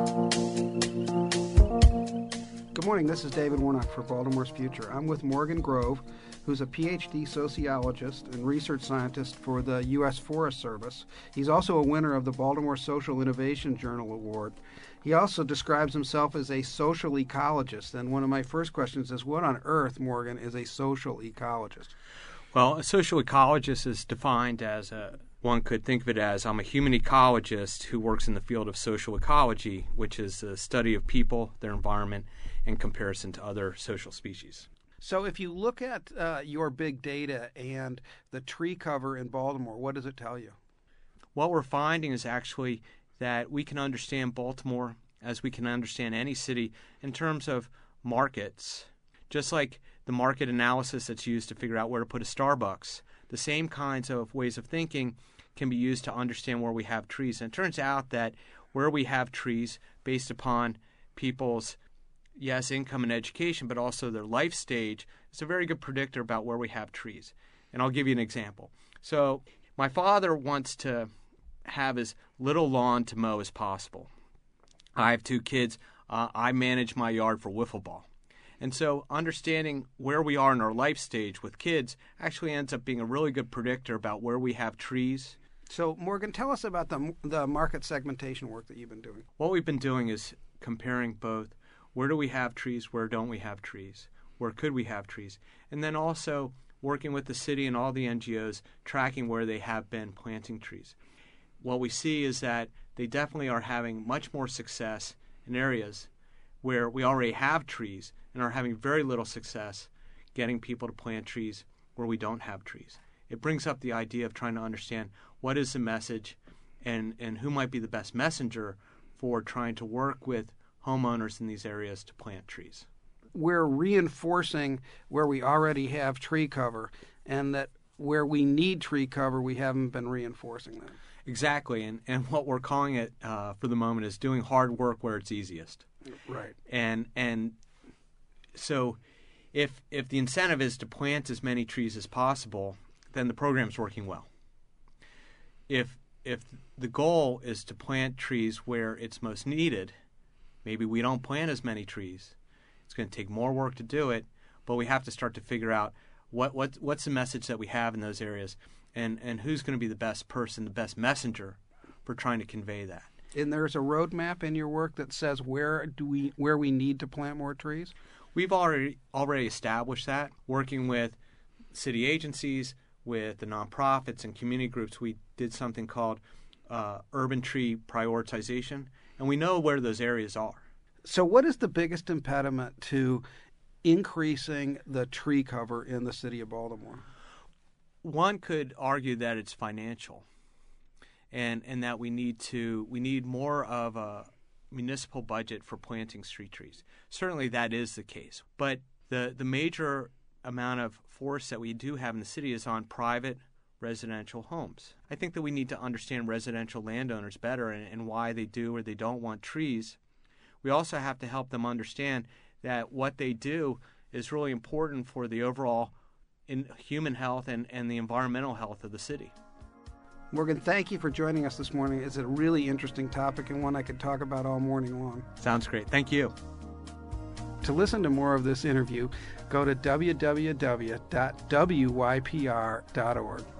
Good morning, this is David Warnock for Baltimore's Future. I'm with Morgan Grove, who's a PhD sociologist and research scientist for the U.S. Forest Service. He's also a winner of the Baltimore Social Innovation Journal Award. He also describes himself as a social ecologist, and one of my first questions is, what on earth, Morgan, is a social ecologist? Well, a social ecologist is defined as one could think of it as, I'm a human ecologist who works in the field of social ecology, which is the study of people, their environment, in comparison to other social species. So if you look at your big data and the tree cover in Baltimore, what does it tell you? What we're finding is actually that we can understand Baltimore as we can understand any city in terms of markets. Just like the market analysis that's used to figure out where to put a Starbucks, the same kinds of ways of thinking can be used to understand where we have trees. And it turns out that where we have trees, based upon people's, yes, income and education, but also their life stage, is a very good predictor about where we have trees. And I'll give you an example. So my father wants to have as little lawn to mow as possible. I have 2 kids. I manage my yard for wiffle ball. And so understanding where we are in our life stage with kids actually ends up being a really good predictor about where we have trees. So, Morgan, tell us about the market segmentation work that you've been doing. What we've been doing is comparing both where do we have trees, where don't we have trees, where could we have trees, and then also working with the city and all the NGOs, tracking where they have been planting trees. What we see is that they definitely are having much more success in areas where we already have trees and are having very little success getting people to plant trees where we don't have trees. It brings up the idea of trying to understand what is the message and who might be the best messenger for trying to work with homeowners in these areas to plant trees. We're reinforcing where we already have tree cover, and that where we need tree cover, we haven't been reinforcing that. Exactly, and what we're calling it for the moment is doing hard work where it's easiest. Right. And so if the incentive is to plant as many trees as possible, then the program's working well. If the goal is to plant trees where it's most needed, maybe we don't plant as many trees. It's going to take more work to do it, but we have to start to figure out what's the message that we have in those areas, and who's going to be the best person, the best messenger for trying to convey that. And there's a roadmap in your work that says where we need to plant more trees? We've already established that, working with city agencies, with the nonprofits and community groups. We did something called urban tree prioritization, and we know where those areas are. So what is the biggest impediment to increasing the tree cover in the city of Baltimore? One could argue that it's financial, and that we need more of a municipal budget for planting street trees. Certainly that is the case, but the major amount of forest that we do have in the city is on private residential homes. I think that we need to understand residential landowners better and why they do or they don't want trees. We also have to help them understand that what they do is really important for the overall human health and the environmental health of the city. Morgan, thank you for joining us this morning. It's a really interesting topic and one I could talk about all morning long. Sounds great. Thank you. To listen to more of this interview, go to www.wypr.org.